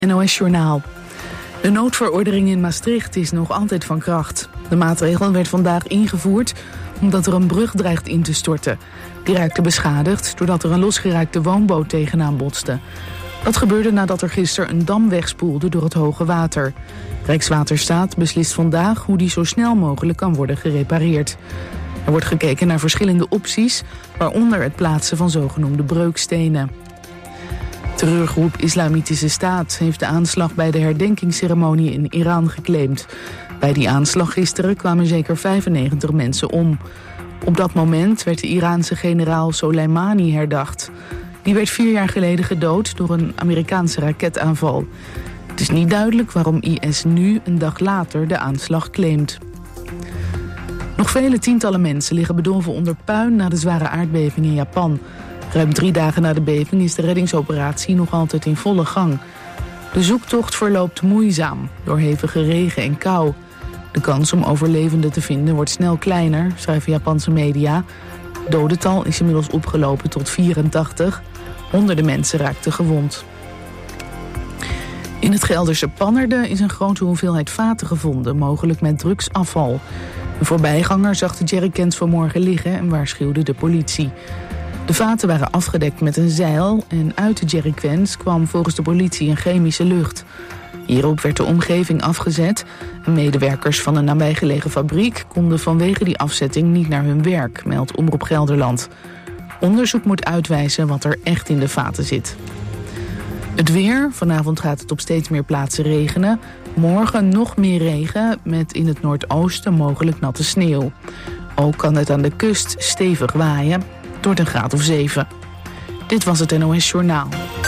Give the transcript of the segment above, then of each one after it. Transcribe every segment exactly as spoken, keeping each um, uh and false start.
N O S-journaal. De noodverordening in Maastricht is nog altijd van kracht. De maatregel werd vandaag ingevoerd omdat er een brug dreigt in te storten. Die raakte beschadigd doordat er een losgeraakte woonboot tegenaan botste. Dat gebeurde nadat er gisteren een dam wegspoelde door het hoge water. Rijkswaterstaat beslist vandaag hoe die zo snel mogelijk kan worden gerepareerd. Er wordt gekeken naar verschillende opties, waaronder het plaatsen van zogenoemde breukstenen. Terreurgroep Islamitische Staat heeft de aanslag bij de herdenkingsceremonie in Iran geclaimd. Bij die aanslag gisteren kwamen zeker vijfennegentig mensen om. Op dat moment werd de Iraanse generaal Soleimani herdacht. Die werd vier jaar geleden gedood door een Amerikaanse raketaanval. Het is niet duidelijk waarom I S nu een dag later de aanslag claimt. Nog vele tientallen mensen liggen bedolven onder puin na de zware aardbeving in Japan. Ruim drie dagen na de beving is de reddingsoperatie nog altijd in volle gang. De zoektocht verloopt moeizaam door hevige regen en kou. De kans om overlevenden te vinden wordt snel kleiner, schrijven Japanse media. Het dodental is inmiddels opgelopen tot vierentachtig. Honderden mensen raakten gewond. In het Gelderse Pannerden is een grote hoeveelheid vaten gevonden, mogelijk met drugsafval. Een voorbijganger zag de jerrycans vanmorgen liggen en waarschuwde de politie. De vaten waren afgedekt met een zeil en uit de jerrycans kwam volgens de politie een chemische lucht. Hierop werd de omgeving afgezet en medewerkers van een nabijgelegen fabriek konden vanwege die afzetting niet naar hun werk, meldt Omroep Gelderland. Onderzoek moet uitwijzen wat er echt in de vaten zit. Het weer. Vanavond gaat het op steeds meer plaatsen regenen. Morgen nog meer regen met in het noordoosten mogelijk natte sneeuw. Ook kan het aan de kust stevig waaien. Door een graad of zeven. Dit was het N O S-journaal.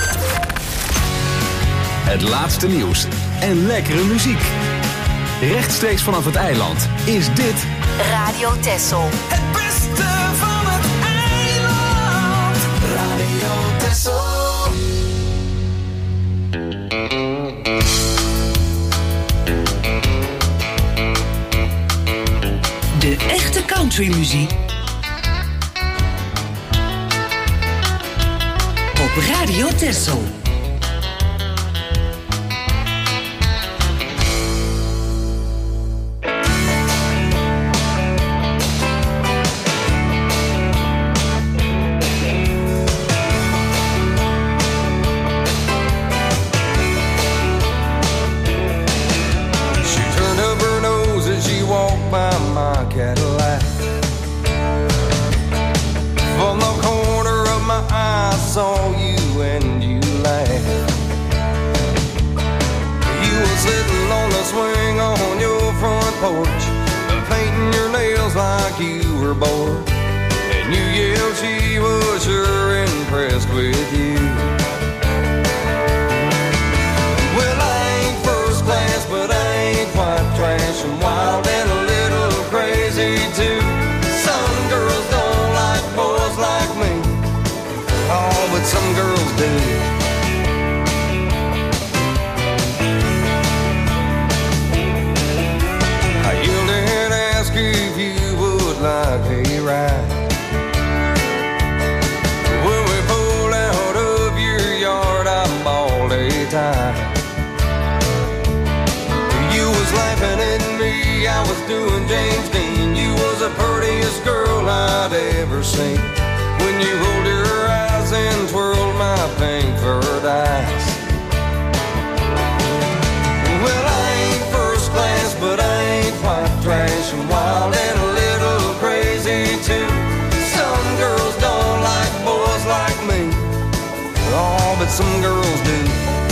Het laatste nieuws en lekkere muziek. Rechtstreeks vanaf het eiland is dit Radio Texel. Het beste van het eiland. Radio Texel. De echte countrymuziek. Op Radio Texel. Saw you and you laughed. You were sitting on the swing on your front porch, painting your nails like you were bored. And you yelled she was sure impressed with you. Well, I ain't first class, but I ain't quite trash. I'm wild and a little crazy too. Some girls don't like boys like me. Oh, but some girls do. I yelled and asked if you would like a ride. When we pulled out of your yard, I bawled a tie. You was laughing at me, I was doing James Dean. You was the prettiest girl I'd ever seen. When you rolled your eyes and twirled my pink furred eyes. Well, I ain't first class, but I ain't quite trash. I'm wild and a little crazy too. Some girls don't like boys like me. Oh, but some girls do.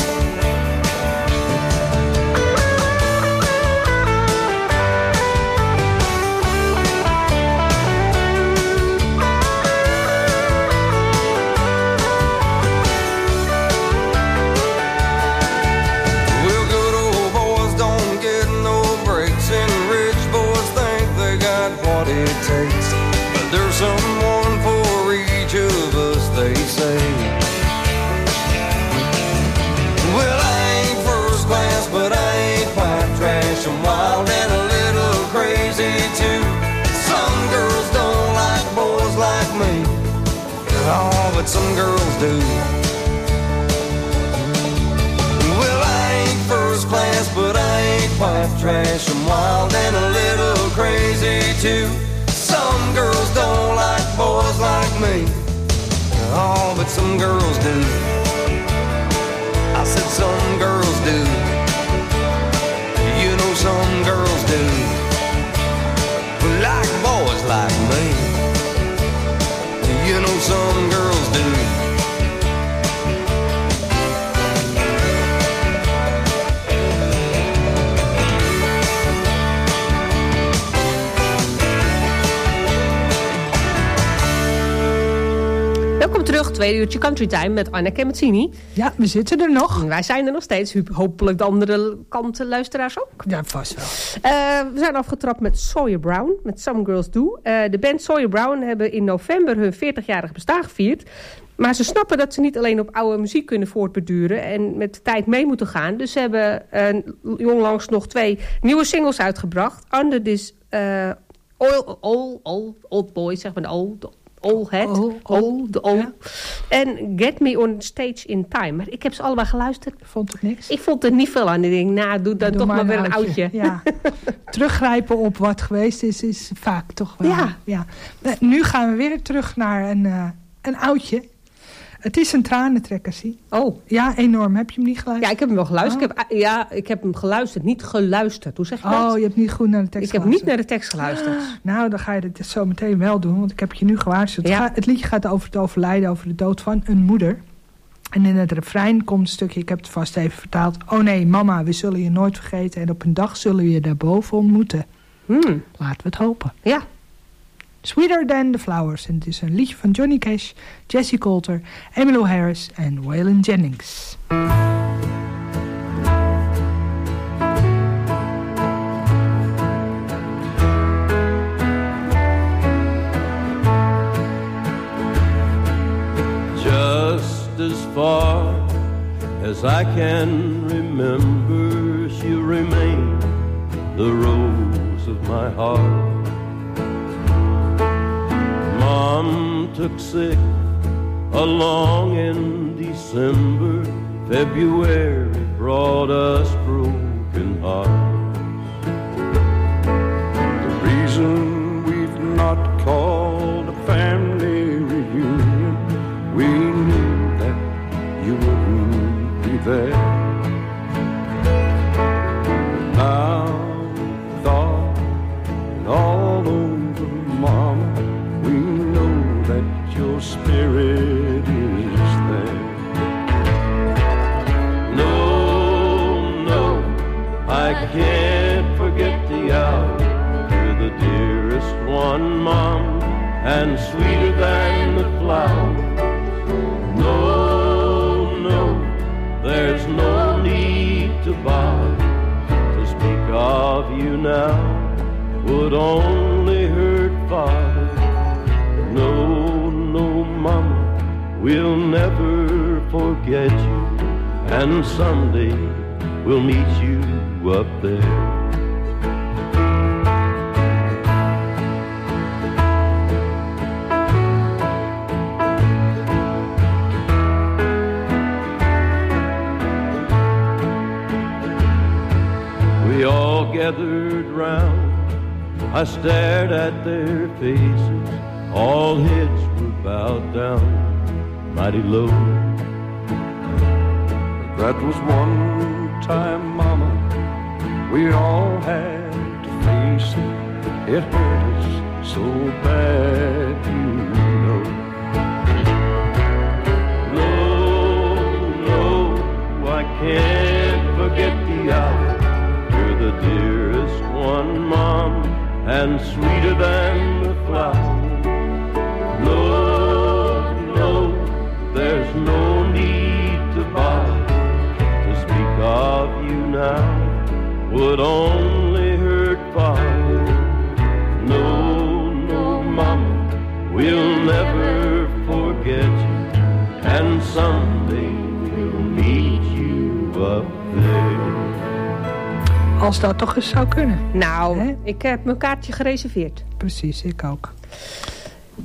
But there's someone for each of us, they say. Well, I ain't first class, but I ain't quite trash. I'm wild and a little crazy too. Some girls don't like boys like me. Oh, but some girls do. Well, I trash and wild and a little crazy too. Some girls don't like boys like me. Oh, but some girls do. I said some girls do. You know some girls do. Like boys like me. You know some girls do. Welkom terug, tweede uurtje Country Time met Anneke Mazzini. Ja, we zitten er nog. Wij zijn er nog steeds. Hopelijk de andere kant luisteraars ook. Ja, vast wel. Uh, we zijn afgetrapt met Sawyer Brown, met Some Girls Do. Uh, de band Sawyer Brown hebben in november hun veertigjarig bestaan gevierd. Maar ze snappen dat ze niet alleen op oude muziek kunnen voortbeduren en met de tijd mee moeten gaan. Dus ze hebben uh, onlangs nog twee nieuwe singles uitgebracht. Under This uh, Oil, old, old, old Boy, zeg maar de old... All Head, All, all, de All. ja. En Get Me On Stage In Time. Maar ik heb ze allebei geluisterd. Vond het niks? Ik vond er niet veel aan. Ik denk, nou, doe dan Doe toch maar maar weer een een oudje. oudje. Ja. Teruggrijpen op wat geweest is, is vaak toch wel. Ja. Ja. Nu gaan we weer terug naar een, uh, een oudje. Het is een tranentrekker, zie. Oh. Ja, enorm. Heb je hem niet geluisterd? Ja, ik heb hem wel geluisterd. Oh. Ik heb, ja, ik heb hem geluisterd. Niet geluisterd. Hoe zeg je dat? Oh, je hebt niet goed naar de tekst Ik heb geluisterd. niet naar de tekst geluisterd. Nou, dan ga je dit zo meteen wel doen, want ik heb je nu gewaarschuwd. Ja. Het, gaat- het liedje gaat over het overlijden, over de dood van een moeder. En in het refrein komt een stukje, ik heb het vast even vertaald. Oh nee, mama, we zullen je nooit vergeten en op een dag zullen we je daarboven ontmoeten. Hmm. Laten we het hopen. Ja. Sweeter Than the Flowers. En het is een liedje van Johnny Cash, Jessie Coulter, Emmylou Harris en Waylon Jennings. Just as far as I can remember, she'll remain the rose of my heart. Mom took sick along in December. February brought us broken hearts. The reason we've not called a family reunion, we knew that you wouldn't be there. Now, thought and all over, Mama, we know that your spirit is there. No, no, I can't forget the hour. You're the dearest one, Mom, and sweeter than the flowers. No, no, there's no need to bother. To speak of you now would only hurt Father. No, no, Mama, we'll never forget you, and someday we'll meet you up there. We all gathered round, I stared at their faces, all heads were bowed down, mighty low. That was one time, Mama, we all had to face it. It hurt us so bad, you know. No, no, I can't forget the hour. You're the dearest one, Mom, and sweeter than the flowers. No, no, there's no need to bother. To speak of you now would only hurt Father. No, no, Mama, we'll never forget you, and someday we'll meet you up there. Als dat toch eens zou kunnen. Nou, Hè? ik heb mijn kaartje gereserveerd. Precies, ik ook.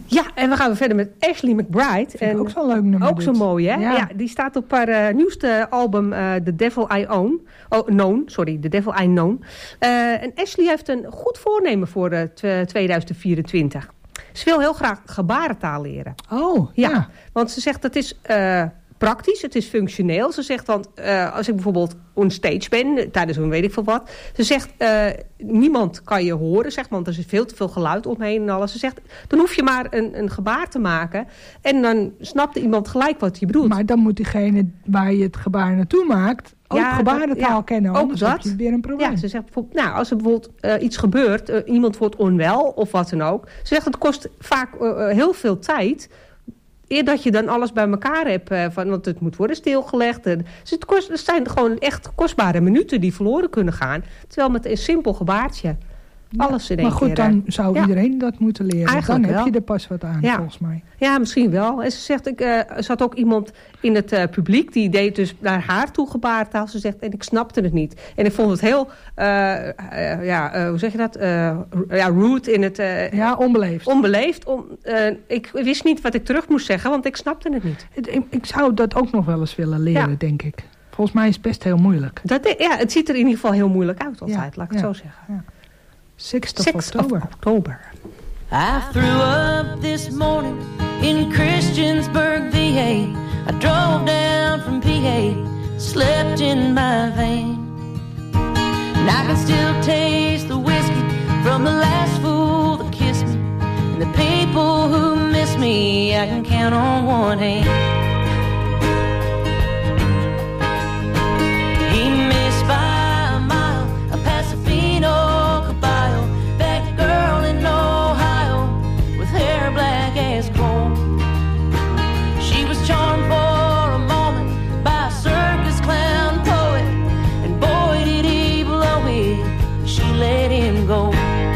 Ja, en we gaan weer verder met Ashley McBryde. Vind en ik ook zo'n leuk nummer. Ook zo dit. mooi, hè? Ja. Ja. Die staat op haar uh, nieuwste album uh, The Devil I Own. Oh, Known, sorry, The Devil I Known. Uh, en Ashley heeft een goed voornemen voor uh, tweeduizend vierentwintig. Ze wil heel graag gebarentaal leren. Oh, ja. ja. Want ze zegt, het is uh, praktisch, het is functioneel. Ze zegt, want uh, als ik bijvoorbeeld on stage ben, tijdens een weet ik veel wat. Ze zegt, uh, niemand kan je horen, zegt, want er is veel te veel geluid omheen en alles. Ze zegt, dan hoef je maar een, een gebaar te maken. En dan snapt iemand gelijk wat je bedoelt. Maar dan moet diegene waar je het gebaar naartoe maakt ook Ja, gebarentaal dat- ja, kennen. ook Anders heb dat. je weer een probleem. Ja, ze zegt bijvoorbeeld, nou, als er bijvoorbeeld uh, iets gebeurt, uh, iemand wordt onwel of wat dan ook. Ze zegt, het kost vaak uh, uh, heel veel tijd. Eer dat je dan alles bij elkaar hebt, uh, van, want het moet worden stilgelegd. En, dus het, kost, het zijn gewoon echt kostbare minuten die verloren kunnen gaan. Terwijl met een simpel gebaartje alles in één Maar goed, keer... uh, dan zou ja. iedereen dat moeten leren. Eigenlijk Dan heb wel. je er pas wat aan, Ja. volgens mij. Ja, misschien wel. En ze zegt, ik, uh, er zat ook iemand in het uh, publiek, die deed dus naar haar toe gebarentaal. Ze zegt, en ik snapte het niet. En ik vond het heel, uh, uh, ja, uh, hoe zeg je dat? Uh, ja, rude in het... Uh, Ja, onbeleefd. onbeleefd. Om, uh, ik wist niet wat ik terug moest zeggen, want ik snapte het niet. Het- Ik, ik zou dat ook nog wel eens willen leren, Ja. denk ik. Volgens mij is het best heel moeilijk. Dat, ja, het ziet er in ieder geval heel moeilijk uit altijd, Ja, laat ik het ja. zo zeggen. sixth of sixth October. of October. I threw up this morning in Christiansburg, V A. I drove down from P A, slept in my van. And I can still taste the whiskey from the last fool that kissed me. And the people who miss me, I can count on one hand. He missed by a mile, a Pasofino Caballo, that girl in Ohio with hair black as coal. She was charmed for a moment by a circus clown poet, and boy did he blow it, she let him go.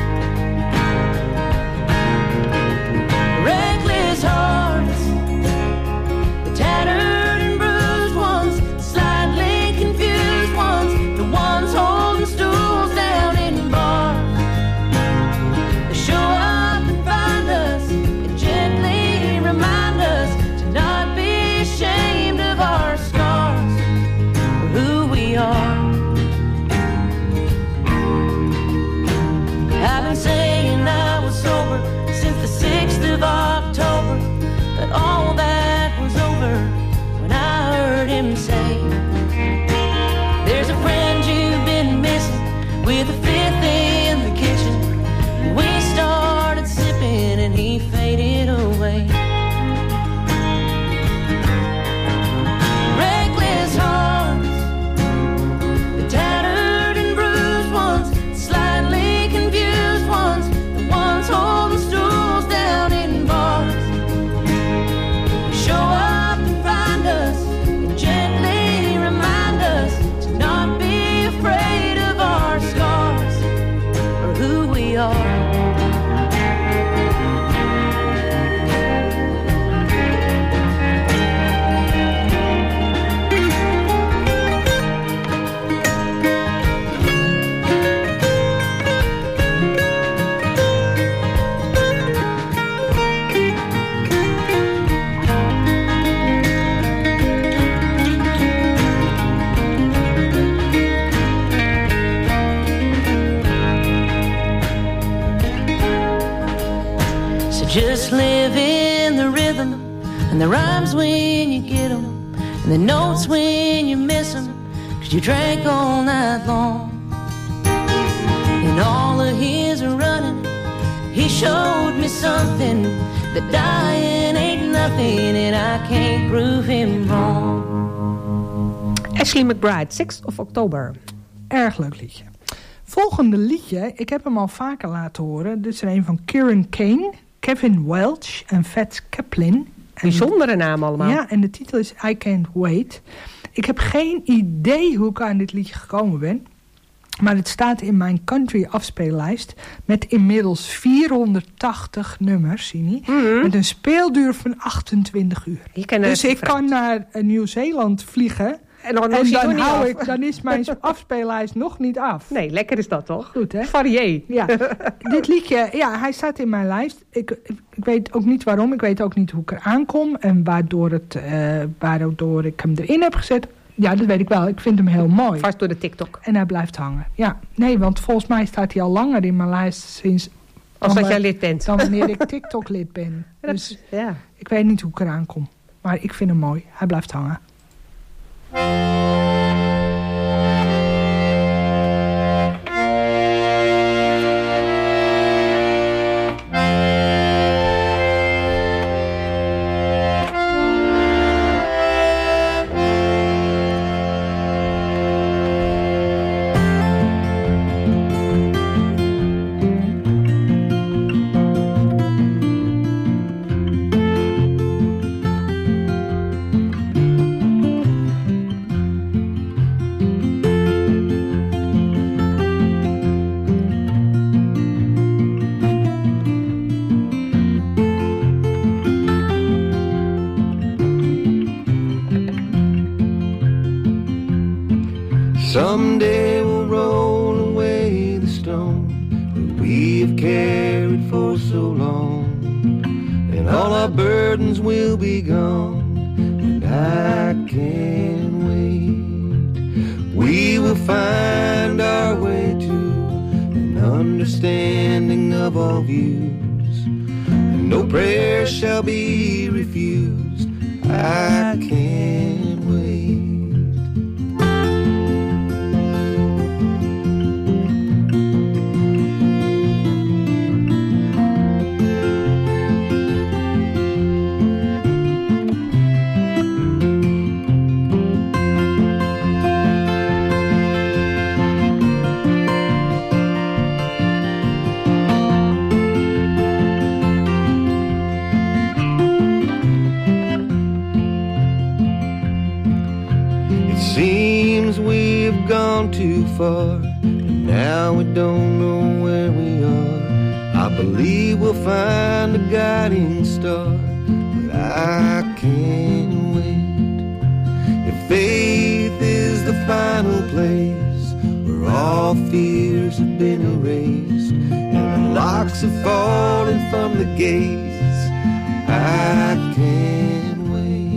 Reckless hearts, the tattered and bruised ones, the slightly confused ones, the ones holding stools down in bars. They show up and find us and gently remind us to not be ashamed of our scars or who we are. I've been saying I was sober since the sixth of October, but all that was over when I heard him say, there's a friend you've been missing with a fifth in the kitchen. We started sipping and he faded away. Reckless hearts, the tattered and bruised ones, slightly confused ones, the ones holding stools down in bars. Show up and find us and gently remind us to not be afraid of our scars or who we are. So just live in the rhythm and the rhymes when you get them and the notes when you miss them, 'cause you drank all night long. And all of his running, he showed me something, that dying ain't nothing and I can't prove him wrong. Ashley McBryde, sixth of October. Erg leuk liedje. Volgende liedje, ik heb hem al vaker laten horen. Dit is er een van Kieran Kane, Kevin Welch en Fats Kaplan. En Bijzondere naam allemaal. Ja, en de titel is I Can't Wait. Ik heb geen idee hoe ik aan dit liedje gekomen ben. Maar het staat in mijn country afspeellijst met inmiddels vierhonderdtachtig nummers, zie je niet? Mhm. Met een speelduur van achtentwintig uur. Je kan er Dus even ik kan naar uh, Nieuw-Zeeland vliegen En dan, En is hij dan, nog niet hou af. ik, dan is mijn afspeellijst nog niet af. Nee, lekker is dat toch? Goed, hè? Varié. Ja, dit liedje, ja, hij staat in mijn lijst. Ik, ik, ik weet ook niet waarom. Ik weet ook niet hoe ik er aankom. En waardoor, het, uh, waardoor ik hem erin heb gezet. Ja, dat weet ik wel. Ik vind hem heel mooi. Vast door de TikTok. En hij blijft hangen. Ja, nee, want volgens mij staat hij al langer in mijn lijst sinds... Als dan dat jij wa- lid bent. Dan wanneer ik TikTok-lid ben. Dat- Dus ja. ik weet niet hoe ik eraan kom. Maar ik vind hem mooi. Hij blijft hangen. Someday we'll roll away the stone that we have carried for so long, and all our burdens will be gone, and I can't wait. We will find our way to an understanding of all views, and no prayer shall be refused. I can't wait. Gone too far, and now we don't know where we are. I believe we'll find a guiding star, but I can't wait. If faith is the final place where all fears have been erased and the locks have fallen from the gates, I can't wait.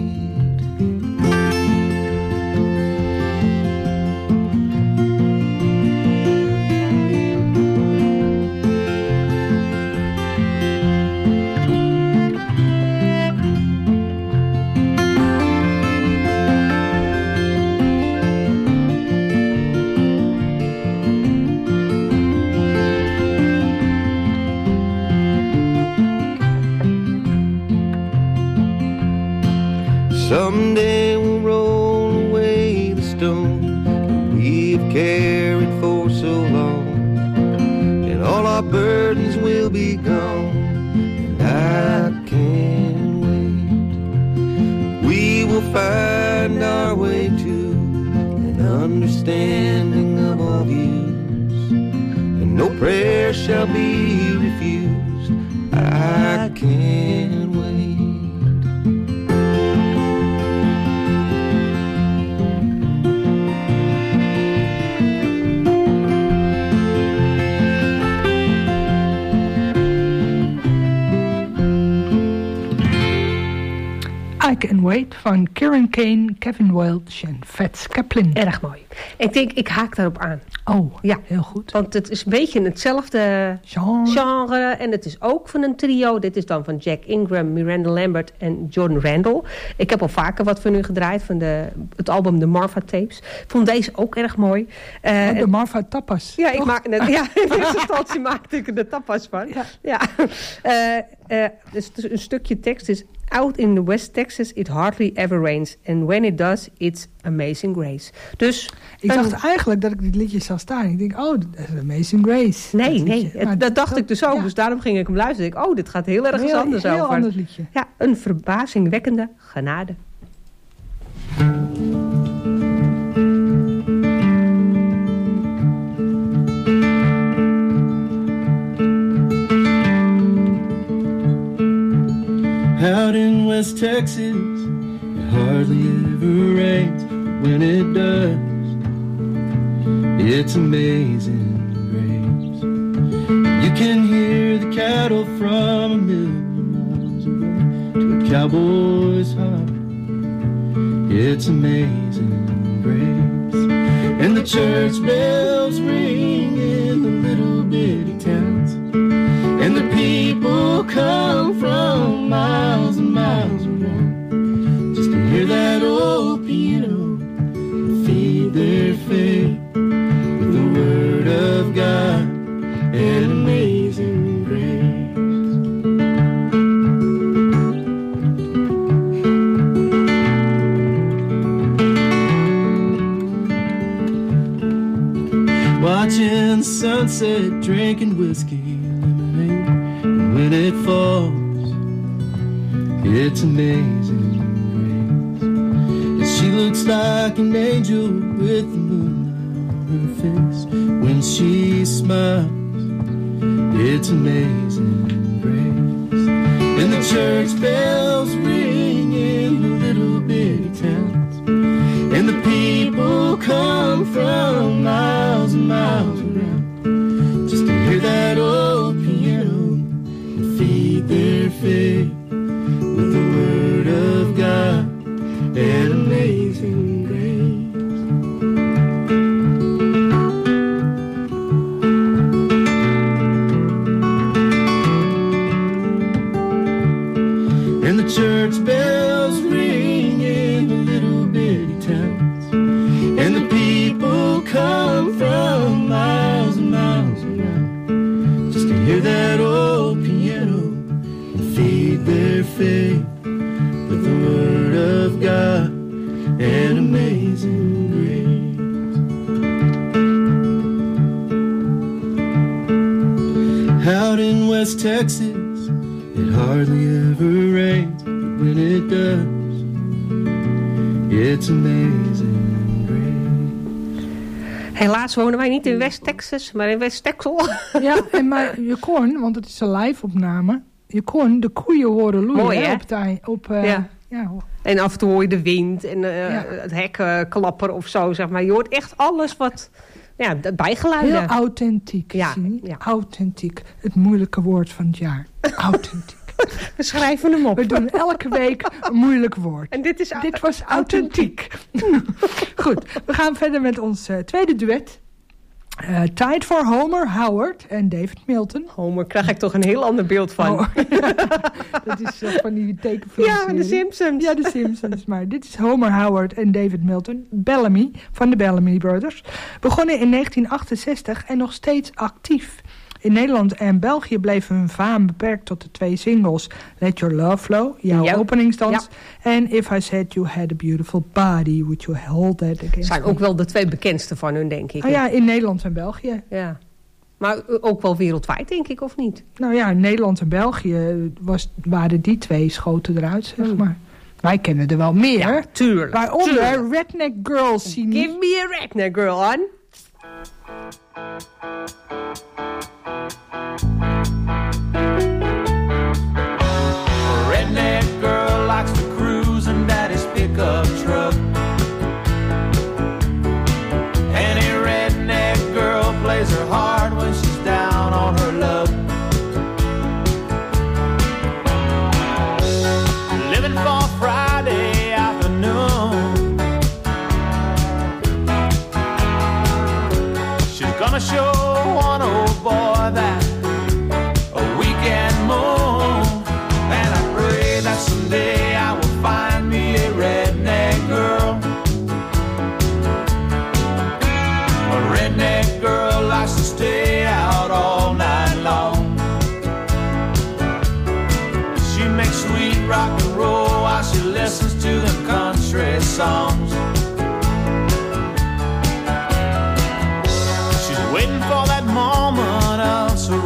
Someday we'll roll away the stone that we've carried for so long, and all our burdens will be gone, and I can't wait. We will find our way to an understanding of all views, and no prayer shall be refused. I can't wait. I Can Wait van Kieran Kane, Kevin Welch en Fats Kaplan. Erg mooi. Ik denk, ik haak daarop aan. Oh, ja, heel goed. Want het is een beetje hetzelfde genre. genre. En het is ook van een trio. Dit is dan van Jack Ingram, Miranda Lambert en Jordan Randall. Ik heb al vaker wat van hun gedraaid. Van de, het album The Marfa Tapes. Ik vond deze ook erg mooi. Uh, oh, de Marfa Tapas. Ja, ik toch? maak net, ja, in eerste instantie maakte ik er de tapas van. Ja. ja. Uh, uh, dus, dus een stukje tekst is... Out in the West Texas, it hardly ever rains. And when it does, it's Amazing Grace. Dus... Ik een... dacht eigenlijk dat ik dit liedje zou staan. Ik denk, oh, dat is Amazing Grace. Nee, dat nee. Het, dat dacht dat, ik dus ook. Ja. Dus daarom ging ik hem luisteren. Ik, oh, dit gaat heel erg heel, anders heel over. Heel ander liedje. Ja, een verbazingwekkende genade. Out in West Texas, it hardly ever rains. when it does, it's amazing grace. You can hear the cattle from a million miles away to a cowboy's heart. It's amazing grace. And the church bells ring in the little bitty towns, and the people come from miles and miles around just to hear that old piano and feed their faith with the word of God and amazing grace. Watching the sunset, drinking whiskey and lemonade, and when it falls, it's amazing grace. And she looks like an angel with the moonlight on her face. When she smiles, it's amazing grace. And the church bells ring in the little bitty towns, and the people come from miles and miles around just to hear that old piano and feed their faith with the word of God and amazing grace. And the church bells ring in the little bitty towns, and the people come from miles and miles around just to hear that old piano and feed their faith with the word of God and amazing grace. Out in West Texas, it hardly ever rains, but when it does, it's amazing. Helaas wonen wij niet in West Texas, maar in West Texel. Ja, en maar je kon, want het is een live-opname, je kon de koeien horen loeien. Mooi, hè? Op de, op, uh, ja. Ja. En af en toe hoor je de wind en uh, Ja. het hek uh, klapperen of zo, zeg maar. Je hoort echt alles wat, ja, bijgeluiden. Heel authentiek. Ja, zie je? ja. Authentiek. Het moeilijke woord van het jaar. Authentiek. We schrijven hem op. We doen elke week een moeilijk woord. En dit, is dit was authentiek. Goed, we gaan verder met ons uh, tweede duet. Uh, Tijd voor Homer Howard en David Milton. Homer krijg ik toch een heel ander beeld van. Oh, dat is uh, van die tekenfilmserie. Ja, de Simpsons. Ja, de Simpsons. Maar dit is Homer Howard en David Milton. Bellamy, van de Bellamy Brothers. Begonnen in negentien achtenzestig en nog steeds actief. In Nederland en België bleven hun faam beperkt tot de twee singles Let Your Love Flow, jouw ja. openingsdans, ja. en If I Said You Had a Beautiful Body, Would You Hold That Against Zijn Me? ook wel de twee bekendste van hun, denk ik. Oh ja, in Nederland en België. Ja. Maar ook wel wereldwijd, denk ik, of niet? Nou ja, in Nederland en België was, waren die twee schoten eruit, zeg maar. Wij kennen er wel meer. Ja, tuurlijk. Waaronder tuurlijk. Redneck Girl. Sini. Give me a Redneck Girl, on. Redneck girl likes to cruise in daddy's pickup truck. Any redneck girl plays her hard when she's down on her luck. Living for Friday afternoon. She's gonna show one old boy that a weekend moon. And I pray that someday I will find me a redneck girl. A redneck girl likes to stay out all night long. She makes sweet rock and roll while she listens to them country songs. She's waiting for that moment of surrender.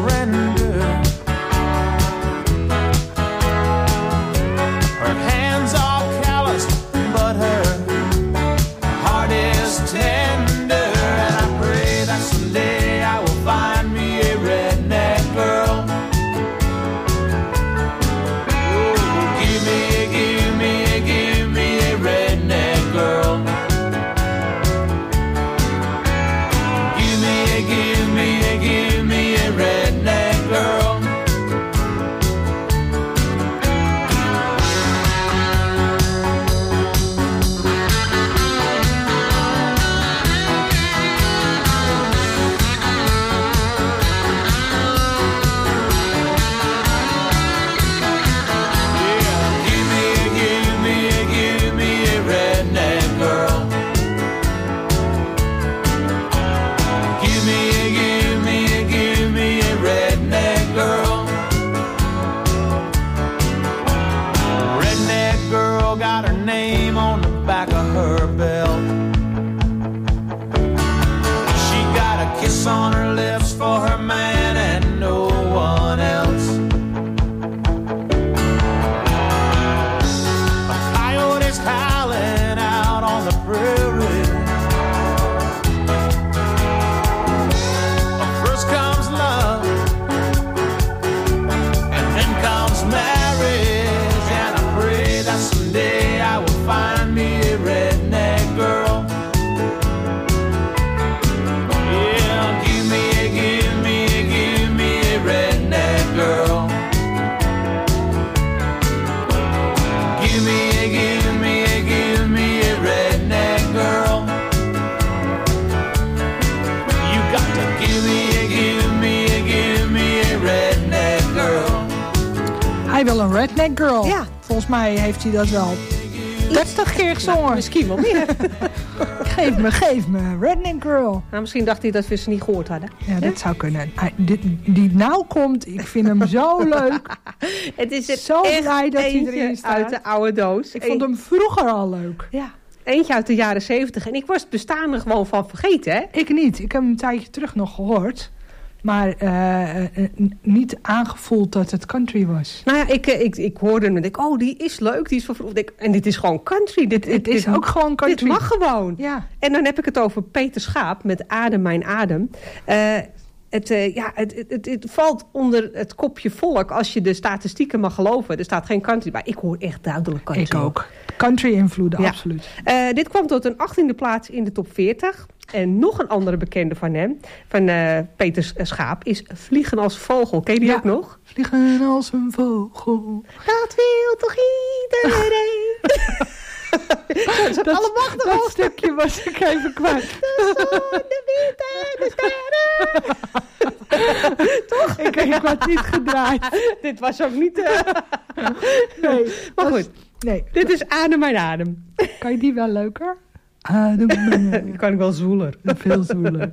wel een redneck girl. Ja. Volgens mij heeft hij dat wel dertig keer gezongen. Nou, misschien wel meer. Geef me, geef me, redneck girl. Nou, misschien dacht hij dat we ze niet gehoord hadden. Ja, dat zou kunnen. Hij, die, die nou komt, ik vind hem zo leuk. Het is het zo echt blij dat hij eentje erin staat. uit de oude doos. Ik vond hem vroeger al leuk. Ja, eentje uit de jaren zeventig. En ik was het bestaan er gewoon van vergeten, hè? Ik niet. Ik heb hem een tijdje terug nog gehoord. Maar uh, uh, niet aangevoeld dat het country was. Nou ja, ik, ik, ik hoorde hem en denk, oh, die is leuk, die is van vroeger. En dit is gewoon country. Dit, het dit, is dit, ook gewoon country. Dit mag gewoon. Ja. En dan heb ik het over Peter Schaap met Adem, mijn adem. Uh, het, uh, ja, het, het, het, het valt onder het kopje volk als je de statistieken mag geloven. Er staat geen country bij. Ik hoor echt duidelijk country. Ik ook. Country invloeden, ja. absoluut. Uh, dit kwam tot een achttiende plaats in de top veertig. En nog een andere bekende van hem, van uh, Peter Schaap, is Vliegen als vogel. Ken je die ja. ook nog? Vliegen als een vogel. Dat wil toch iedereen? dat, dat, dat, dat stukje was ik even kwijt. De zon, de wind en de sterren. Toch? Ik, ik was niet gedraaid. Dit was ook niet... Uh... nee. Maar goed, was, nee. Dit is Adem mijn adem. Kan je die wel leuker? Adem mijn adem. Kan ik wel zoeler. Veel zoeler.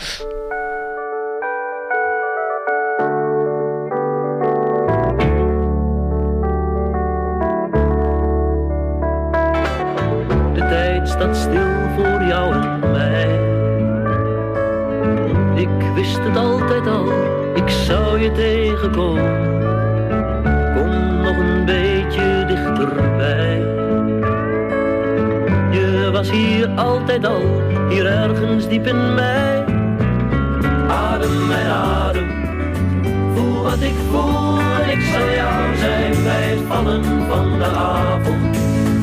De tijd staat stil voor jou en mij. Ik wist het altijd al, ik zou je tegenkomen. Kom nog een beetje dichterbij. Je was hier altijd al, hier ergens diep in mij. Adem mijn adem, voel wat ik voel. Ik zal jou zijn bij het vallen van de avond.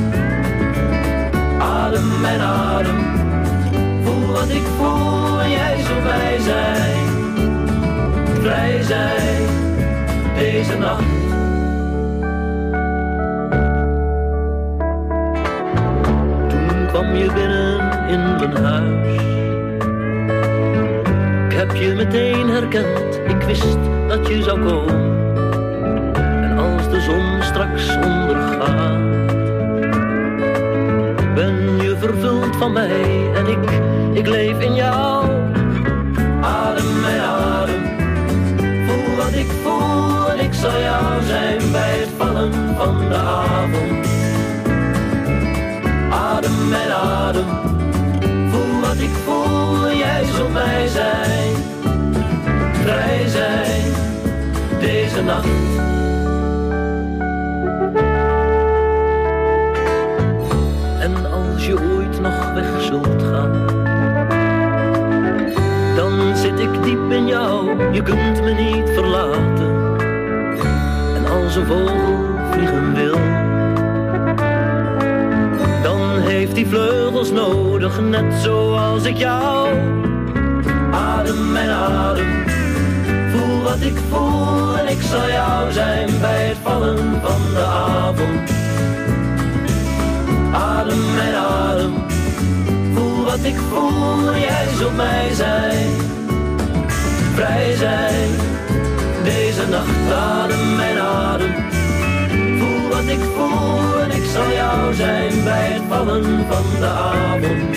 Adem mijn adem, voel wat ik voel. Jij zult bij zijn, vrij zijn, deze nacht. Toen kwam je binnen in mijn huis. Ik heb je meteen herkend, ik wist dat je zou komen. En als de zon straks ondergaat, ben je vervuld van mij en ik, ik leef in jou. Adem mijn adem, voel wat ik voel. En ik zal jou zijn bij het vallen van de avond. Adem mijn adem, voel wat ik voel. Jij zult mij zijn, vrij zijn, deze nacht. En als je ooit nog weg zult gaan, dan zit ik diep in jou, je kunt me niet verlaten. En als een vogel vliegen wil, dan heeft hij vleugels nodig, net zoals ik jou. Adem mijn adem, voel wat ik voel. En ik zal jou zijn bij het vallen van de avond. Adem mijn adem, voel wat ik voel. Jij zult mij zijn, vrij zijn, deze nacht. Adem mijn adem, voel wat ik voel. En ik zal jou zijn bij het vallen van de avond.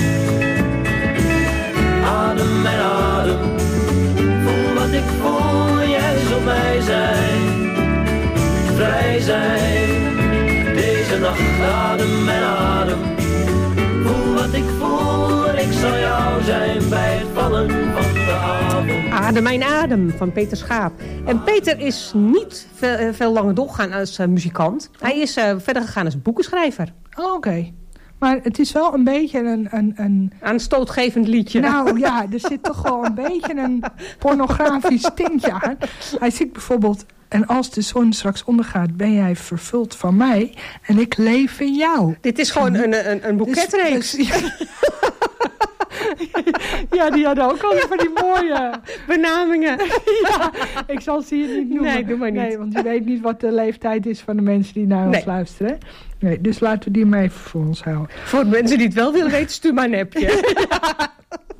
Adem mijn adem, voel wat ik voel. Jij zult mij zijn, vrij zijn, deze nacht. Adem mijn adem, voel wat ik voel. En ik zal jou zijn bij het vallen van de avond. Adem mijn adem van Peter Schaap. En Peter is niet veel, veel langer doorgegaan als uh, muzikant. Hij is uh, verder gegaan als boekenschrijver. Oh, oké. Okay. Maar het is wel een beetje een... een, een... aanstootgevend liedje. Nou ja, er zit toch wel een beetje een pornografisch tintje aan. Hij zingt bijvoorbeeld... En als de zon straks ondergaat, ben jij vervuld van mij. En ik leef in jou. Dit is gewoon een, een, een boeketreeks. Dus, dus, ja, die hadden ook al van die mooie benamingen. Ja, ik zal ze hier niet noemen. Nee, doe maar niet. Nee, want je weet niet wat de leeftijd is van de mensen die naar ons nee. luisteren. Nee, dus laten we die maar even voor ons houden. Voor de mensen die het wel willen weten, stuur maar een appje.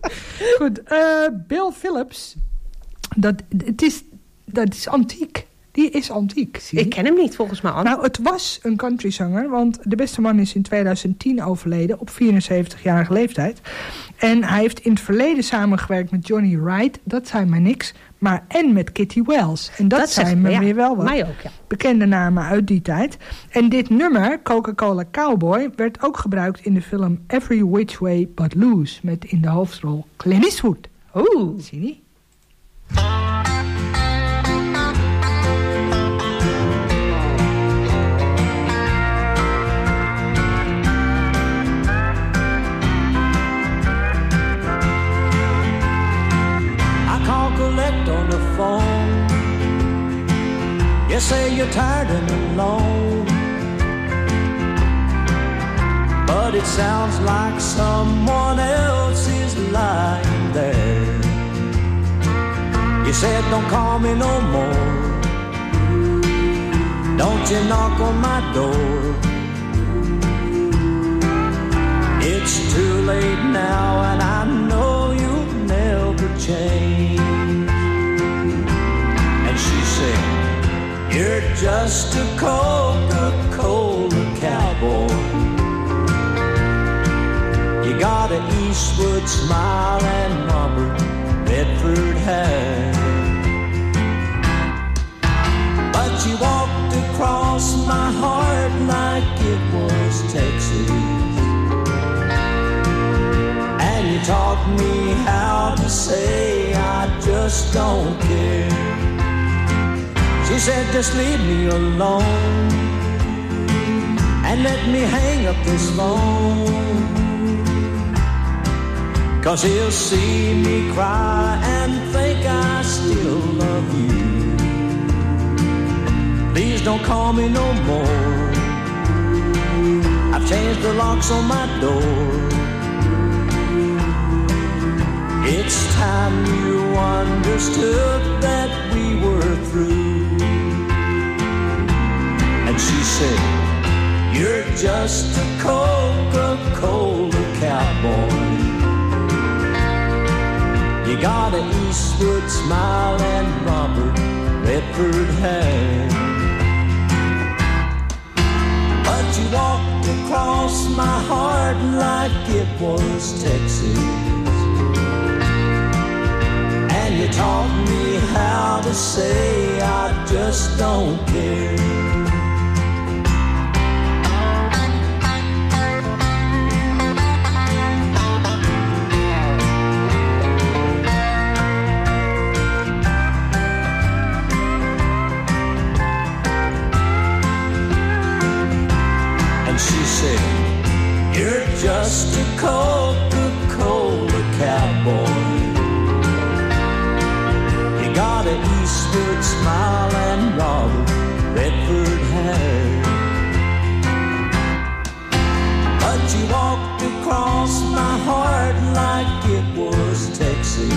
Goed, uh, Bill Phillips. Dat, het is, dat is antiek. Die is antiek. Zie je? Ik ken hem niet, volgens mij. Anne. Nou, het was een countryzanger, want de beste man is in tweeduizend tien overleden op vierenzeventigjarige leeftijd. En hij heeft in het verleden samengewerkt met Johnny Wright, dat zei maar niks, maar en met Kitty Wells. En dat, Dat zijn zegt me me, ja. weer wel wat. Mij ook, ja. Bekende namen uit die tijd. En dit nummer, Coca-Cola Cowboy, werd ook gebruikt in de film Every Which Way But Loose, met in de hoofdrol Clint Eastwood. Oeh. Zie je? Collect on the phone. You say you're tired and alone, but it sounds like someone else is lying there. You said don't call me no more, don't you knock on my door. It's too late now and I know you'll never change. And she said, you're just a Coca-Cola cowboy. You got an Eastwood smile and Robert Redford hair, but you walked across my heart like it was Texas, and you taught me how to say I just don't care. She said just leave me alone and let me hang up this phone, 'cause he'll see me cry and think I still love you. Please don't call me no more, I've changed the locks on my door. It's time you understood that we were through. And she said, you're just a Coca-Cola cowboy. You got an Eastwood smile and Robert Redford hair, but you walked across my heart like it was Texas, and you taught me how to say I just don't care. And she said, you're just a Coca-Cola cowboy. You got an Eastwood smile and Robert Redford hair, but you walked across my heart like it was Texas,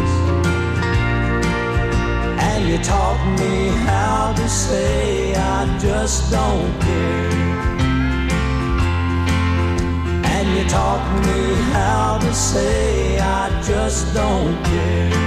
and you taught me how to say I just don't care. And you taught me how to say I just don't care.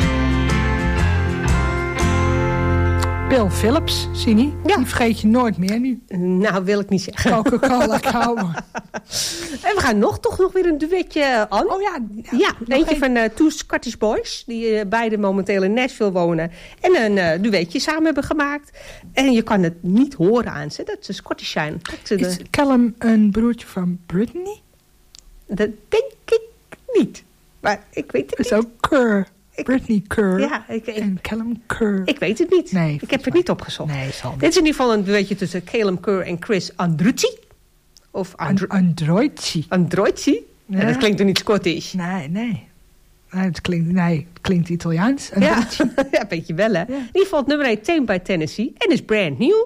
Bill Phillips, zie je? Ja. Die vergeet je nooit meer nu. Nou, wil ik niet zeggen. Coca-Cola Cowboy. En we gaan nog, toch nog weer een duetje aan. Oh ja. Ja, Ja, eentje een. van uh, Two Scottish Boys. Die uh, beide momenteel in Nashville wonen. En een uh, duetje samen hebben gemaakt. En je kan het niet horen aan ze. Dat ze Scottish zijn. Dat ze de... Is Callum een broertje van Brittany? Dat denk ik niet. Maar ik weet het Dat is niet. ook Kerr. Brittany Kerr. Ja, ik, ik, En Callum Kerr. ik weet het niet. Nee, ik heb volgens het mij. niet opgezocht. Nee, zal niet. Dit is in ieder geval een duetje tussen Calum Kerr en Chris Andrucci. Of Andru- Een Androidje. Androidci? Ja. Ja. Dat klinkt toch niet Scottish? Nee, nee. Nee, het klinkt, nee, het klinkt Italiaans. Ja, Androidje. ja, een beetje wel, hè. In ieder geval het nummer heet Tamed by Tennessee en is brand new.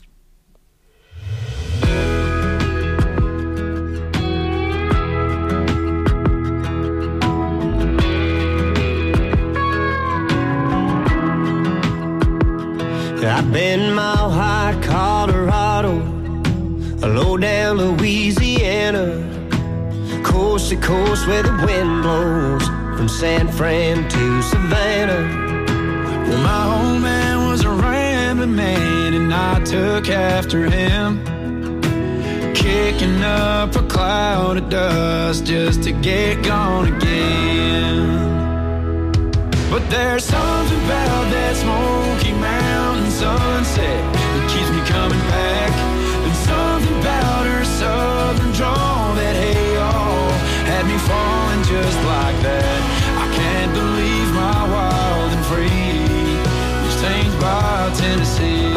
I've been Mile High, Colorado, low down Louisiana, coast to coast where the wind blows from San Fran to Savannah. Well, my old man was a rambling a man and I took after him, kicking up a cloud of dust just to get gone again. But there's something about that Smoky Mountain sunset that keeps me coming back, and something about her southern drawl that hey y'all had me falling just like that. I can't believe my wild and free was changed by Tennessee.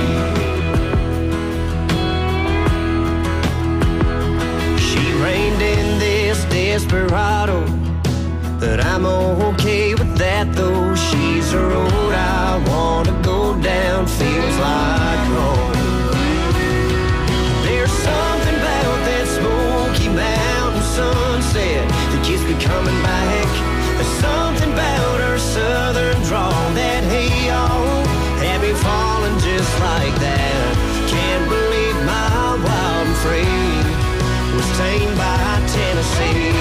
She reined in this desperado, but I'm okay with that though. She's a road I wanna go down, feels like home. There's something about that Smoky Mountain sunset that keeps me coming back. There's something about her southern drawl that hey y'all had me falling just like that. Can't believe my wild and free was tamed by Tennessee.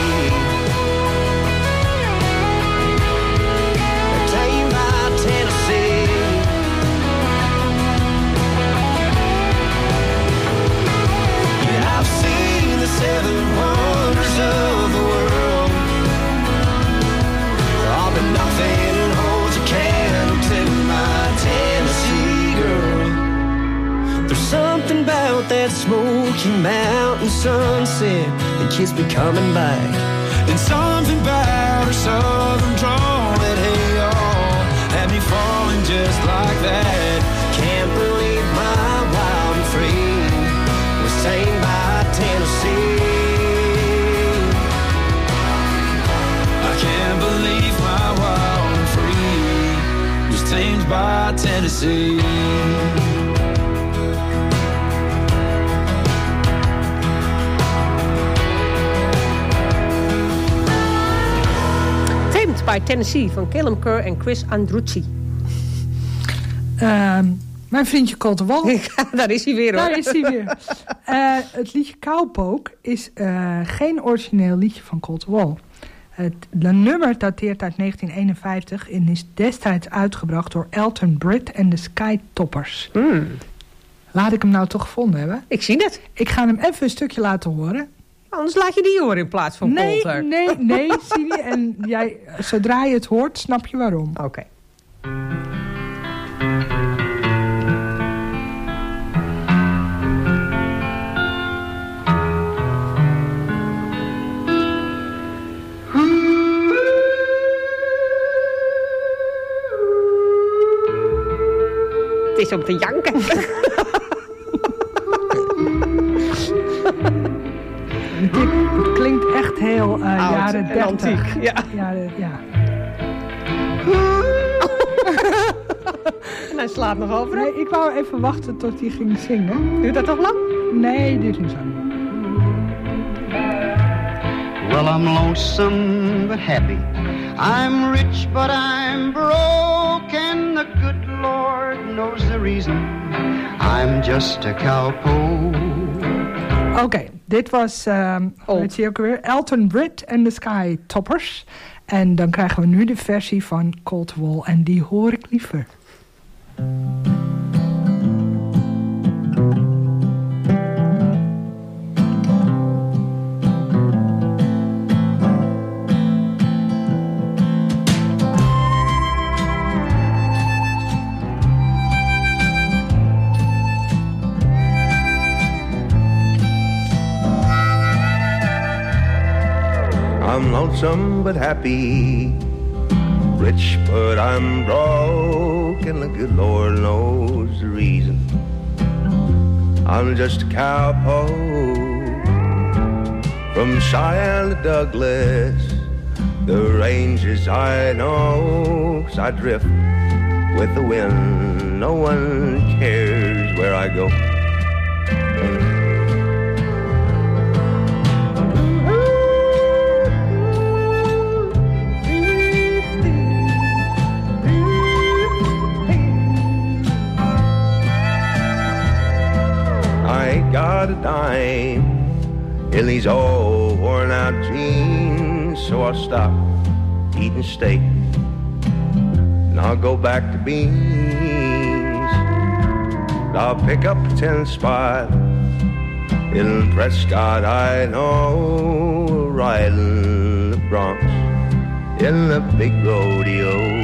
Tamed by Tennessee. Yeah, I've seen the seven wonders of the world, all but nothing holds a candle to my Tennessee girl. There's something about that Smoky Mountain sunset that keeps me coming back, and something about her southern drawl that hey y'all had me falling just like that. Can't believe my wild and free was tamed by Tennessee. I can't believe my wild and free was tamed by Tennessee. By Tennessee van Callum Kerr en Chris Andrucci. Uh, mijn vriendje Colt Wall. Daar is hij weer hoor. Daar is hij weer. Uh, het liedje Cowpoke is uh, geen origineel liedje van Colt Wall. Het de nummer dateert uit negentien eenenvijftig en is destijds uitgebracht door Elton Britt en de Skytoppers. Mm. Laat ik hem nou toch gevonden hebben? Ik zie het. Ik ga hem even een stukje laten horen. Anders laat je die horen in plaats van nee, Colter. Nee, nee, Sini. En jij, zodra je het hoort, snap je waarom. Oké. Okay. Het is om te janken. Het klinkt echt heel uh, jaren dertig. Antiek, ja. Jaren, ja. En hij slaat nog over. Nee, ik wou even wachten tot hij ging zingen. Duurt dat toch lang? Nee, duurt niet zo lang. Well, I'm lonesome but happy. I'm rich but I'm broke, and the good Lord knows the reason. I'm just a cowpoke. Oké, okay, dit was uh, hoe heet hij ook weer? Elton Britt en de Skytoppers. En dan krijgen we nu de versie van Colt Wall. En die hoor ik liever. I'm lonesome but happy, rich but I'm broke, and the good Lord knows the reason. I'm just a cowpoke from Cheyenne to Douglas, the ranges I know, 'cause I drift with the wind, no one cares where I go. Got a dime in these old worn out jeans, so I'll stop eating steak and I'll go back to beans. I'll pick up ten spot in Prescott, I know, riding the broncs in the big rodeo.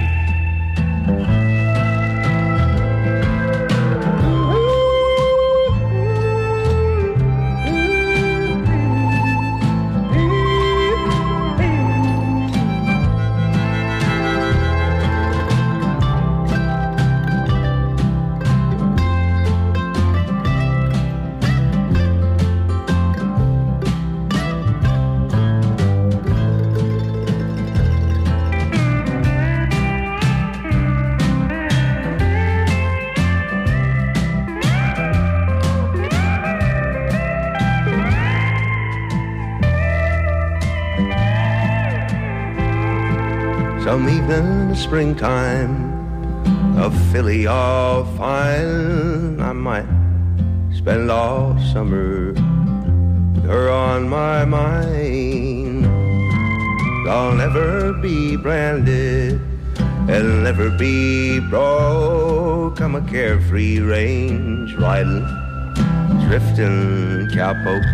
Some evening in the springtime, a filly all fine, I might spend all summer with her on my mind. I'll never be branded, and never be broke. I'm a carefree range riding, drifting cowpoke.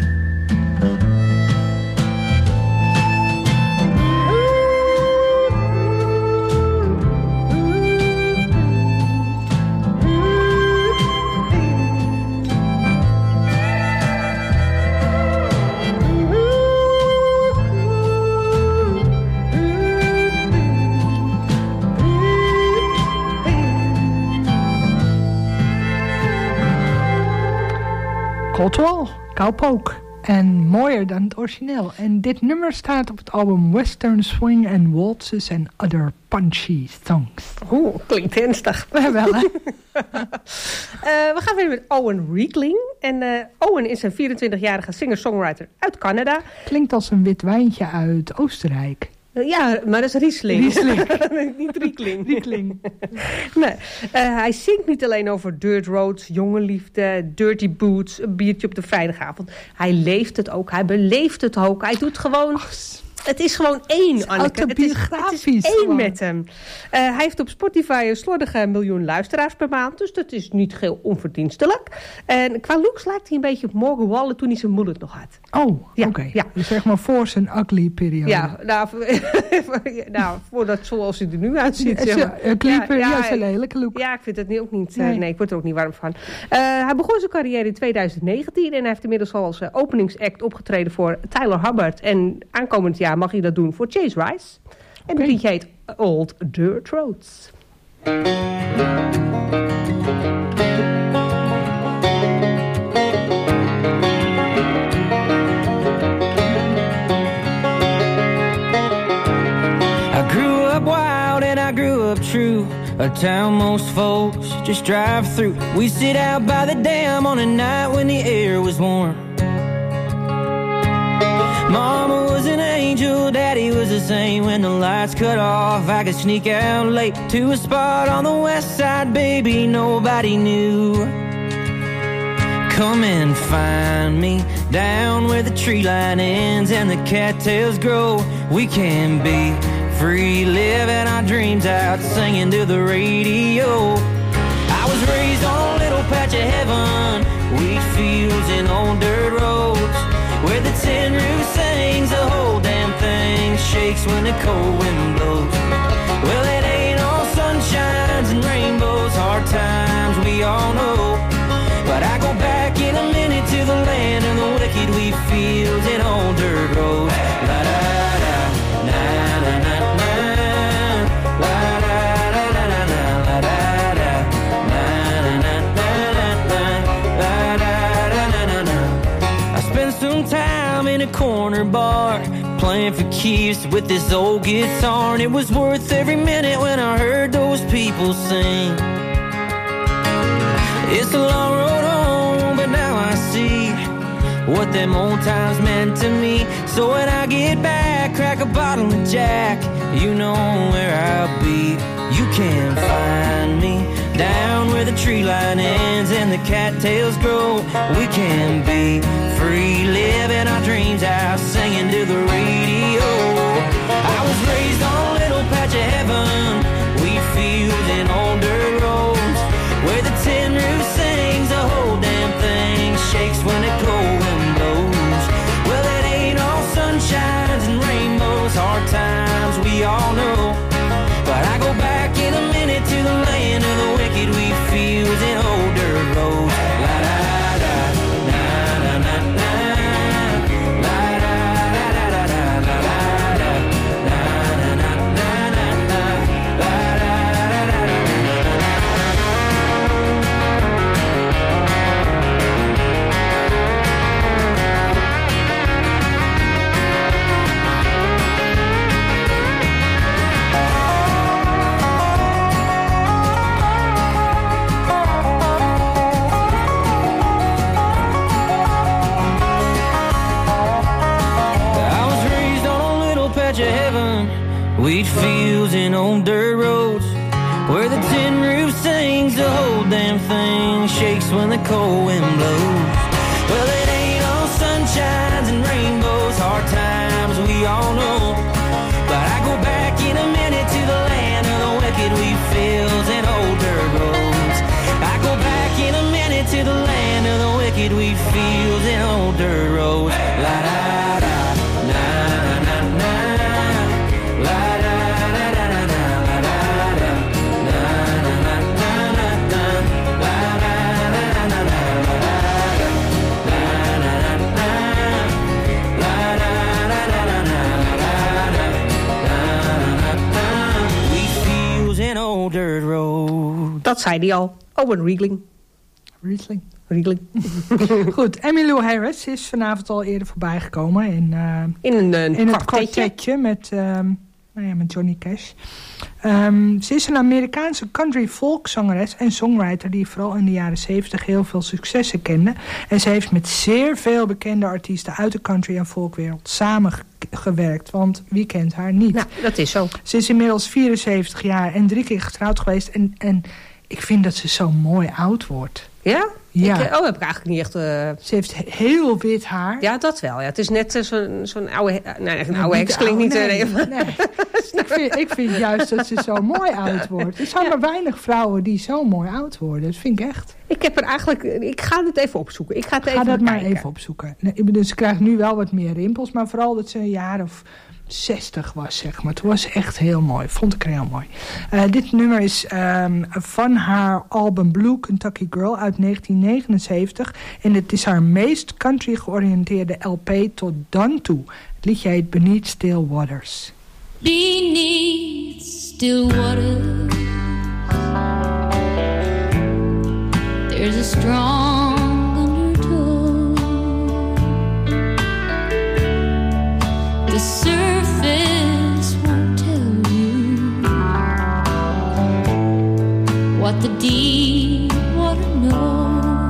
Coldwell, Cowpoke. En mooier dan het origineel. En dit nummer staat op het album Western Swing and Waltzes and Other Punchy Songs. Oeh, klinkt ernstig. Ja, wel hè? uh, we gaan weer met Owen Riegling. En uh, Owen is een vierentwintigjarige singer-songwriter uit Canada. Klinkt als een wit wijntje uit Oostenrijk. Uh, ja, maar dat is Riesling. Riesling. Niet Riekling. Riekling. Nee. Uh, hij zingt niet alleen over dirt roads, jonge liefde, dirty boots, een biertje op de vrijdagavond. Hij leeft het ook, hij beleeft het ook. Hij doet gewoon... Oh, het is gewoon één, Anneke. Autobiografisch. Het is, het is één met hem. Uh, hij heeft op Spotify een slordige miljoen luisteraars per maand. Dus dat is niet geheel onverdienstelijk. En qua looks lijkt hij een beetje op Morgan Wallen toen hij zijn mullet nog had. Oh, ja, oké. Okay. Ja. Dus zeg maar voor zijn ugly periode. Ja, nou, nou voordat zoals hij er nu uitziet. Zeg maar. Een clip, ja, ja, ja, een lelijke look. Ja, ik vind het ook niet... Nee. Uh, nee, ik word er ook niet warm van. Uh, hij begon zijn carrière in twintig negentien en hij heeft inmiddels al als uh, openingsact opgetreden voor Tyler Hubbard. En aankomend jaar mag hij dat doen voor Chase Rice. En okay. Die heet Old Dirt Roads. I grew up wild and I grew up true. A town most folks just drive through. We sit out by the dam on a night when the air was warm. Mama was an angel, Daddy was the same. When the lights cut off, I could sneak out late to a spot on the west side, baby, nobody knew. Come and find me down where the tree line ends and the cattails grow. We can be free, living our dreams out, singing to the radio. I was raised on a little patch of heaven, wheat fields and old dirt roads, where the tin roof sings, the whole damn thing shakes when the cold wind blows. Well, it ain't all sunshines and rainbows, hard times we all know. But I go back in a minute to the land of the wicked wheat fields and old dirt roads. La da da, na na na na, la da da da da da, la da da, na na na na na, la da da da da da. I spent some time in a corner bar playing for keeps with this old guitar, and it was worth every minute when I heard those people sing. It's a long road home, but now I see what them old times meant to me. So when I get back, crack a bottle of Jack, you know where I'll be. You can find me down where the tree line ends and the cattails grow. We can be free, living our dreams out, singing to the radio. I was raised on a little patch of heaven, wheat fields and old dirt roads, where the tin roof wicked wheat fields and old dirt roads. La da da, na na na na. La da da da da da da da. Na na na na na na. La da da da da da. Of heaven, wheat fields and old dirt roads, where the tin roof sings, the whole damn thing shakes when the cold wind blows. Well, it ain't all sunshines and rainbows, hard times we all know, but I go back in a minute to the land of the wicked wheat fields and old dirt roads. I go back in a minute to the land of the wicked wheat fields and old dirt roads. La da da, na na na. Dat zei hij al. Owen Riegling. Riesling. Riegling. Goed, Emmylou Harris is vanavond al eerder voorbij gekomen in, uh, in, een, een in het kwartetje. kwartetje met, um, nou ja, met Johnny Cash. Um, ze is een Amerikaanse country folk zangeres en songwriter die vooral in de jaren zeventig heel veel successen kende. En ze heeft met zeer veel bekende artiesten uit de country en folkwereld samengewerkt. Want wie kent haar niet? Nou, dat is zo. Ze is inmiddels vierenzeventig jaar en drie keer getrouwd geweest. En, en ik vind dat ze zo mooi oud wordt. Ja? Ja. Ik, oh, heb ik eigenlijk niet echt... Uh... Ze heeft heel wit haar. Ja, dat wel. Ja. Het is net uh, zo'n zo'n oude... Uh, nee, een oude heks klinkt niet... Nee, uh, nee. nee. ik, vind, ik vind juist dat ze zo mooi oud wordt. Er zijn maar weinig vrouwen die zo mooi oud worden. Dat vind ik echt. Ik heb er eigenlijk... Ik ga het even opzoeken. Ik ga het ga even dat bekijken. maar even opzoeken. Nee, dus ze krijgt nu wel wat meer rimpels. Maar vooral dat ze een jaar of zestig was, zeg maar. Het was echt heel mooi. Vond ik er heel mooi. Uh, dit nummer is um, van haar album Blue Kentucky Girl uit negentien negenenzeventig. En het is haar meest country georiënteerde L P tot dan toe. Het liedje heet Beneath Still Waters. Beneath still waters, there's a strong undertow. The surface won't tell you what the deep water knows.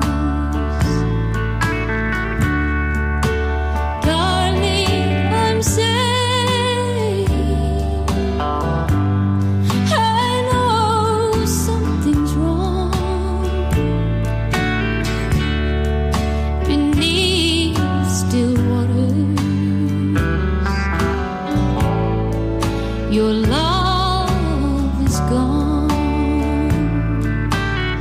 Darling, I'm saying your love is gone.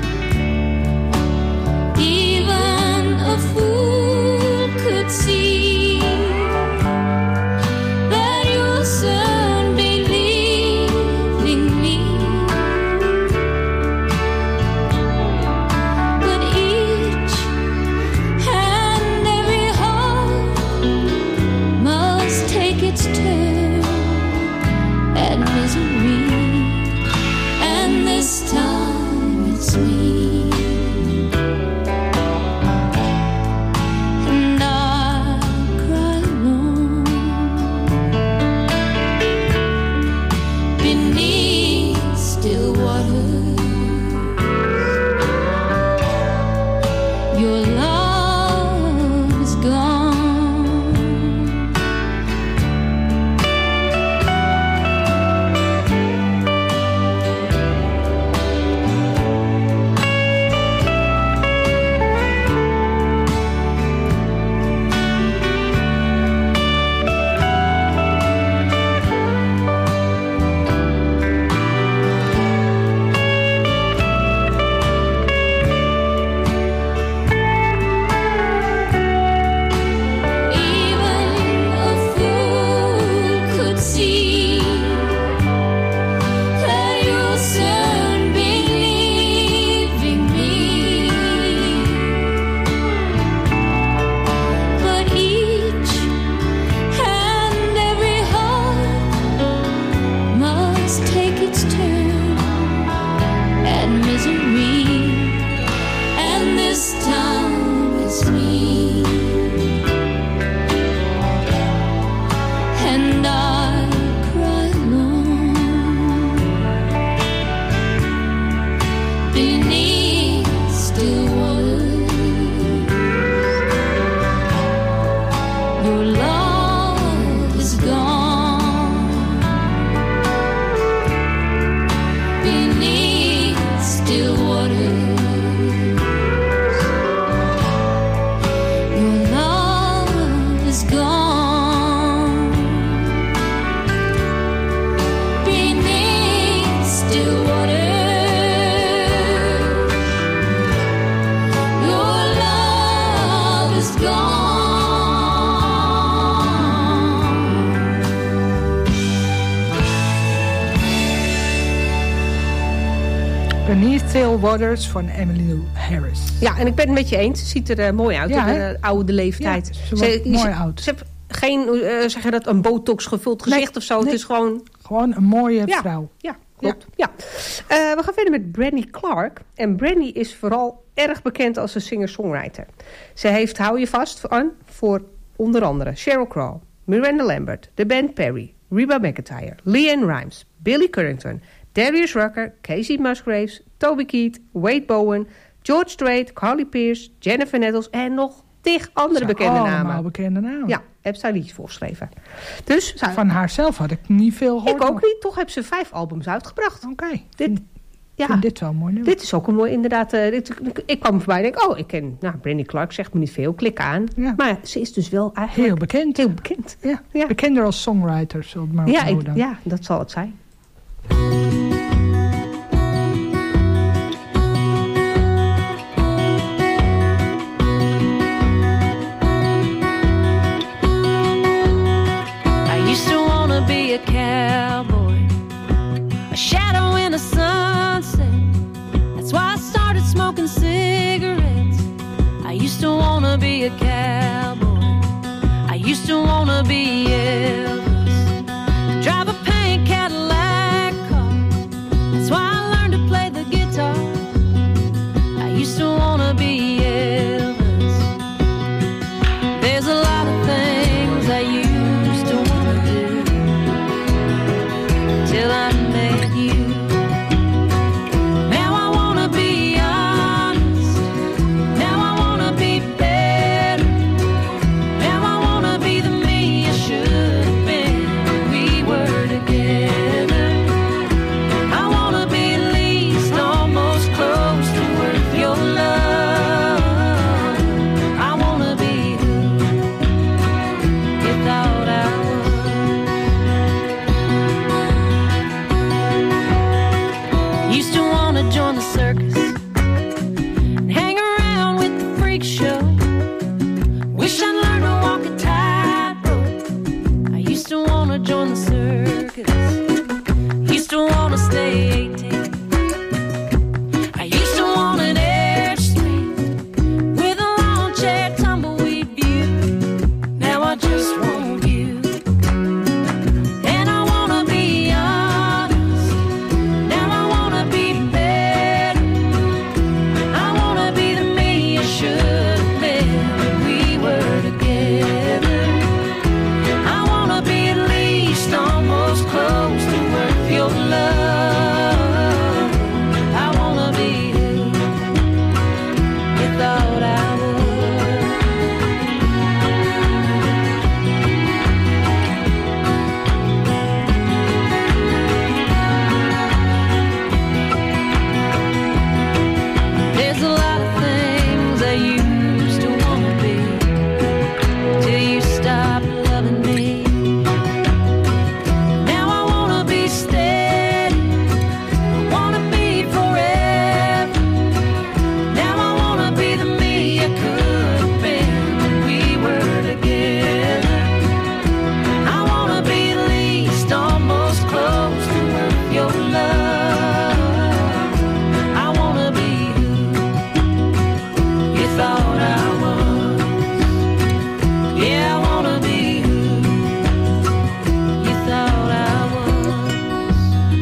Beneath Still Waters van Emmylou Harris. Ja, en ik ben het met je eens. Ze ziet er uh, mooi uit Ja, in de uh, oude leeftijd. Ja, ze wordt ze, mooi ze, oud. Ze heeft geen, uh, zeg je dat, een botox gevuld gezicht Nee, of zo. nee. Het is gewoon... Gewoon een mooie Ja. vrouw. Ja, klopt. Ja. Ja. Uh, we gaan verder met Brandy Clark. En Brandy is vooral erg bekend als een singer-songwriter. Ze heeft, hou je vast, aan voor onder andere Sheryl Crow, Miranda Lambert, The Band Perry, Reba McEntire, LeAnn Rimes, Billy Currington, Darius Rucker, Casey Musgraves, Toby Keith, Wade Bowen, George Strait, Carly Pearce, Jennifer Nettles en nog tig andere bekende allemaal namen. bekende namen. Ja, heb zij liedjes voorgeschreven. Dus, zij, Van haarzelf had ik niet veel gehoord. ik ook niet. Toch heeft ze vijf albums uitgebracht. Oké. Okay. Dit, ja, Ik vind dit wel een mooi nummer. dit is ook een mooi, inderdaad. Uh, dit, ik kwam voorbij en denk, oh, ik ken, nou, Brandy Clark zegt me niet veel, klik aan. Ja. Maar ze is dus wel eigenlijk... Heel bekend. Heel bekend. Ja. Ja. Bekender als songwriter, zullen we het maar Ja, ik, houden. ja, dat zal het zijn. I used to wanna be a cowboy, a shadow in the sunset. That's why I started smoking cigarettes. I used to wanna be a cowboy. I used to wanna be Elvis, drive a pink Cadillac car. That's why I learned to play the guitar. I used to wanna be Elvis. There's a lot of things I used to wanna do till I met you. Now I wanna be honest. Now I wanna be better. Now I wanna be the me I should have been when we were together. I wanna be at least almost close to worth your love. I wanna be who you thought I was. Used to wanna join the circus and hang around with the freak show. Wish I'd learned to walk a tightrope. I used to wanna join the circus. Used to wanna stay eighteen. I used to want an Airstream with a lawn chair tumbleweed view. Now I just want you. And I wanna be honest. Now I wanna be better. I wanna be the me I should have been when we were together. I wanna be at least almost close to worth your love. I wanna be who you thought I was. There's a lot of things I used to wanna be till you stopped loving me. Now I wanna be steady. I wanna be forever. Now I wanna be the me I could have been when we were together. I wanna be at least almost close to worth your love. I wanna be who you thought I was. Yeah, I wanna be who you thought I was.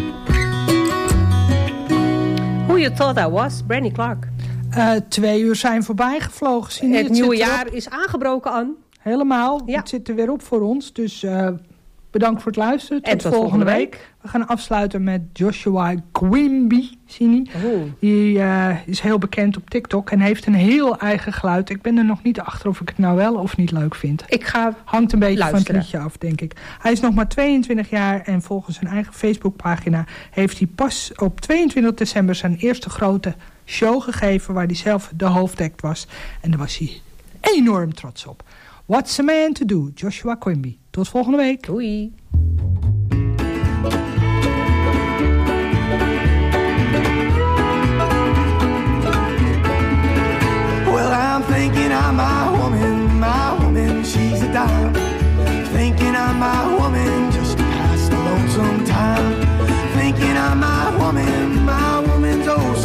Who You Thought I Was, Brandy Clark. Uh, twee uur zijn voorbij gevlogen. Zie je, Het zit nieuwe erop. jaar is aangebroken, Anne. Helemaal. Ja. Het zit er weer op voor ons. Dus uh, bedankt voor het luisteren. Tot, En tot volgende volgende week. We gaan afsluiten met Joshua Quimby. Zie je? Oh. Die uh, is heel bekend op TikTok en heeft een heel eigen geluid. Ik ben er nog niet achter of ik het nou wel of niet leuk vind. Ik ga Hangt een beetje luisteren. van het liedje af, denk ik. Hij is nog maar tweeëntwintig jaar en volgens zijn eigen Facebookpagina heeft hij pas op tweeëntwintig december zijn eerste grote show gegeven waar hij zelf de hoofdact was. En daar was hij enorm trots op. What's a Man to Do? Joshua Quimby. Tot volgende week. Doei. Well, I'm thinking I'm my woman, my woman, she's a dime. Thinking I'm my woman, just to pass the lonesome time. Thinking I'm my woman, my woman's oh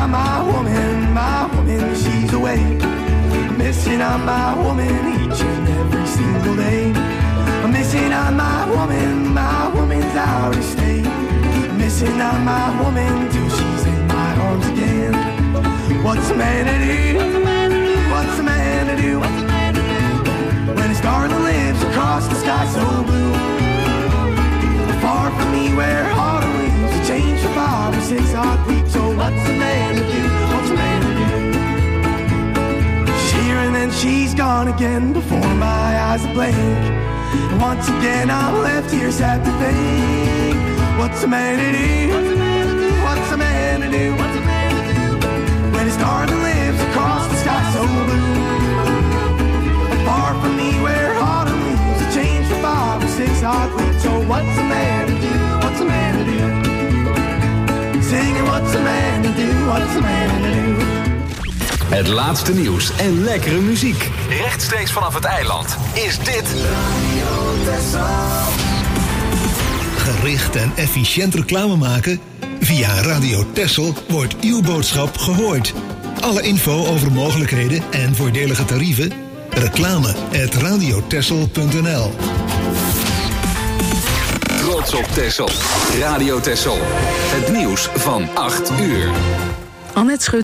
on my woman, my woman, she's away. I'm missing on my woman each and every single day. I'm missing on my woman, my woman's out of state. I'm missing on my woman till she's in my arms again. What's a man to do? What's a man to do? When his darling lives across the sky so blue. Far from me where autumn leaves to change for five or six odd weeks. So what's a man to do? What's a man to do? She's here and then she's gone again before my eyes are blank. And once again I'm left here sad to think. What's a man to do? What's a man to do? What's a man to do? When his darling lives across the sky so blue. Far from me where autumn leaves to change for five or six odd weeks. So what's a man to do? What's a man to do? Singing what's a man to do? What's a man to do? Het laatste nieuws en lekkere muziek. Rechtstreeks vanaf het eiland is dit Gericht en efficiënt reclame maken? Via Radio Texel wordt uw boodschap gehoord. Alle info over mogelijkheden en voordelige tarieven? Reclame at radiotexel punt n l. Trots op Texel. Radio Texel. Het nieuws van acht uur. Annette Schut.